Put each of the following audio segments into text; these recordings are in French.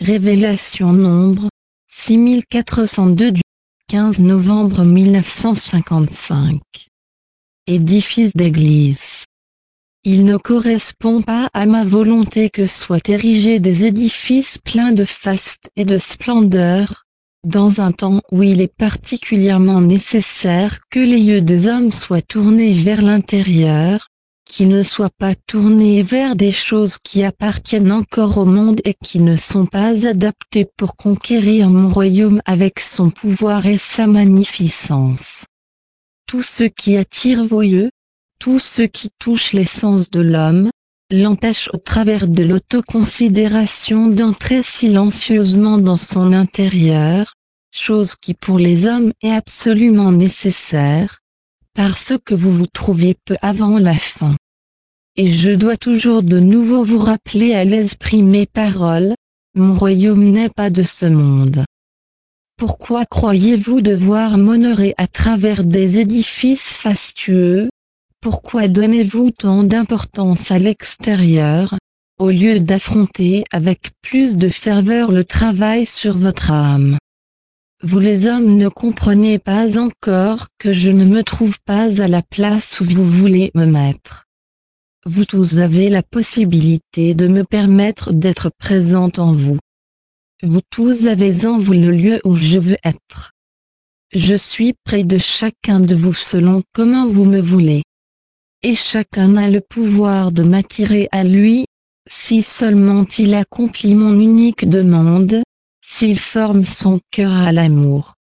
Révélation Nombre 6402 du 15 novembre 1955. Édifice d'église. Il ne correspond pas à ma volonté que soient érigés des édifices pleins de faste et de splendeur, dans un temps où il est particulièrement nécessaire que les yeux des hommes soient tournés vers l'intérieur, qu'ils ne soient pas tournés vers des choses qui appartiennent encore au monde et qui ne sont pas adaptées pour conquérir mon royaume avec son pouvoir et sa magnificence. Tout ce qui attire vos yeux, tout ce qui touche l'essence de l'homme, l'empêche au travers de l'autoconsidération d'entrer silencieusement dans son intérieur, chose qui pour les hommes est absolument nécessaire, parce que vous vous trouviez peu avant la fin. Et je dois toujours de nouveau vous rappeler à l'esprit mes paroles, mon royaume n'est pas de ce monde. Pourquoi croyez-vous devoir m'honorer à travers des édifices fastueux? Pourquoi donnez-vous tant d'importance à l'extérieur, au lieu d'affronter avec plus de ferveur le travail sur votre âme? Vous les hommes ne comprenez pas encore que je ne me trouve pas à la place où vous voulez me mettre. Vous tous avez la possibilité de me permettre d'être présente en vous. Vous tous avez en vous le lieu où je veux être. Je suis près de chacun de vous selon comment vous me voulez. Et chacun a le pouvoir de m'attirer à lui, si seulement il accomplit mon unique demande, s'il forme son cœur à l'amour.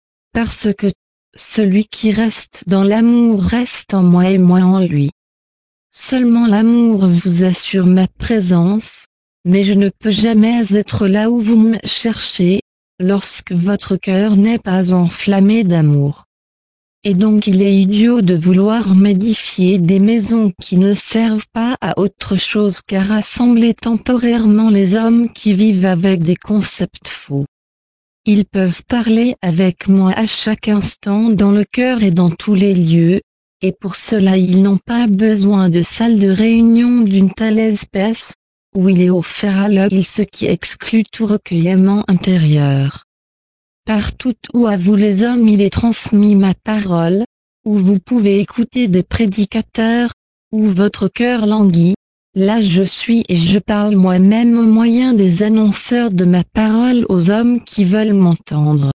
Parce que celui qui reste dans l'amour reste en moi et moi en lui. Seulement l'amour vous assure ma présence, mais je ne peux jamais être là où vous me cherchez, lorsque votre cœur n'est pas enflammé d'amour. Et donc il est idiot de vouloir m'édifier des maisons qui ne servent pas à autre chose qu'à rassembler temporairement les hommes qui vivent avec des concepts faux. Ils peuvent parler avec moi à chaque instant dans le cœur et dans tous les lieux, et pour cela ils n'ont pas besoin de salle de réunion d'une telle espèce, où il est offert à l'œil ce qui exclut tout recueillement intérieur. Partout où à vous les hommes il est transmis ma parole, où vous pouvez écouter des prédicateurs, où votre cœur languit, là je suis et je parle moi-même au moyen des annonceurs de ma parole aux hommes qui veulent m'entendre.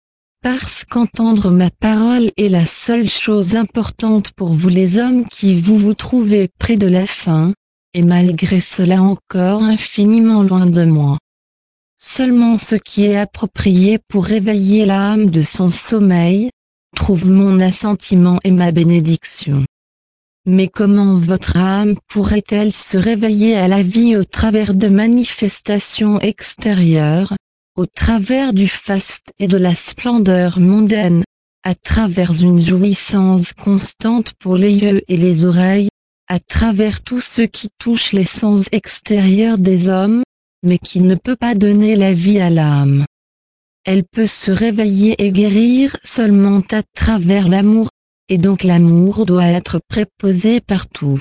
Parce qu'entendre ma parole est la seule chose importante pour vous les hommes qui vous trouvez près de la fin, et malgré cela encore infiniment loin de moi. Seulement ce qui est approprié pour réveiller l'âme de son sommeil, trouve mon assentiment et ma bénédiction. Mais comment votre âme pourrait-elle se réveiller à la vie au travers de manifestations extérieures, au travers du faste et de la splendeur mondaine, à travers une jouissance constante pour les yeux et les oreilles, à travers tout ce qui touche les sens extérieurs des hommes, mais qui ne peut pas donner la vie à l'âme? Elle peut se réveiller et guérir seulement à travers l'amour, et donc l'amour doit être préposé partout.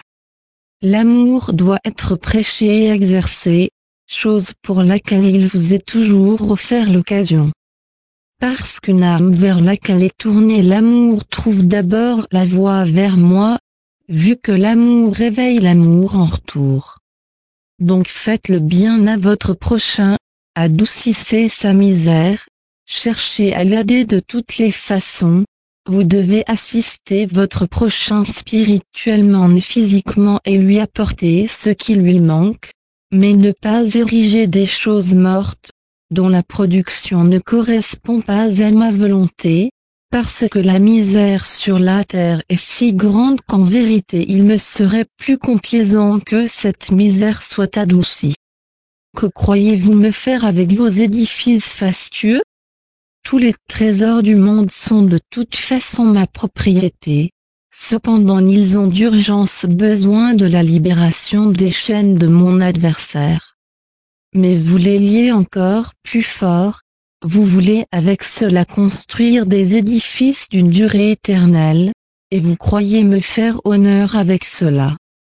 L'amour doit être prêché et exercé, chose pour laquelle il vous est toujours offert l'occasion. Parce qu'une âme vers laquelle est tourné l'amour trouve d'abord la voie vers moi, vu que l'amour réveille l'amour en retour. Donc faites le bien à votre prochain, adoucissez sa misère, cherchez à l'aider de toutes les façons, vous devez assister votre prochain spirituellement et physiquement et lui apporter ce qui lui manque, mais ne pas ériger des choses mortes, dont la production ne correspond pas à ma volonté, parce que la misère sur la terre est si grande qu'en vérité il me serait plus complaisant que cette misère soit adoucie. Que croyez-vous me faire avec vos édifices fastueux? Tous les trésors du monde sont de toute façon ma propriété, cependant ils ont d'urgence besoin de la libération des chaînes de mon adversaire. Mais vous les liez encore plus fort, vous voulez avec cela construire des édifices d'une durée éternelle, et vous croyez me faire honneur avec cela.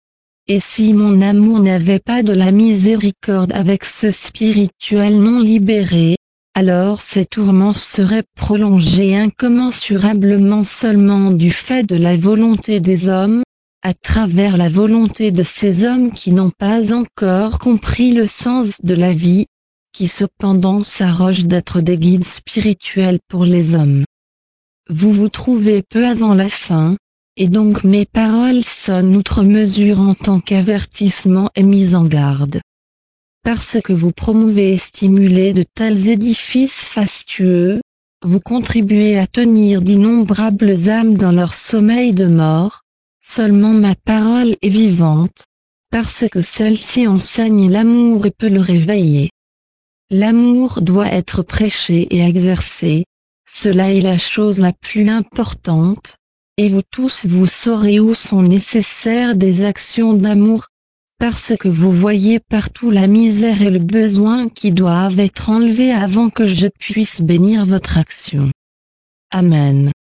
et si mon amour n'avait pas de la miséricorde avec ce spirituel non libéré, alors ces tourments seraient prolongés incommensurablement seulement du fait de la volonté des hommes, à travers la volonté de ces hommes qui n'ont pas encore compris le sens de la vie, qui cependant s'arrogent d'être des guides spirituels pour les hommes. Vous vous trouvez peu avant la fin, et donc mes paroles sonnent outre mesure en tant qu'avertissement et mise en garde. Parce que vous promouvez et stimulez de tels édifices fastueux, vous contribuez à tenir d'innombrables âmes dans leur sommeil de mort. Seulement ma parole est vivante, parce que celle-ci enseigne l'amour et peut le réveiller. L'amour doit être prêché et exercé, cela est la chose la plus importante, et vous tous vous saurez où sont nécessaires des actions d'amour, parce que vous voyez partout la misère et le besoin qui doivent être enlevés avant que je puisse bénir votre action. Amen.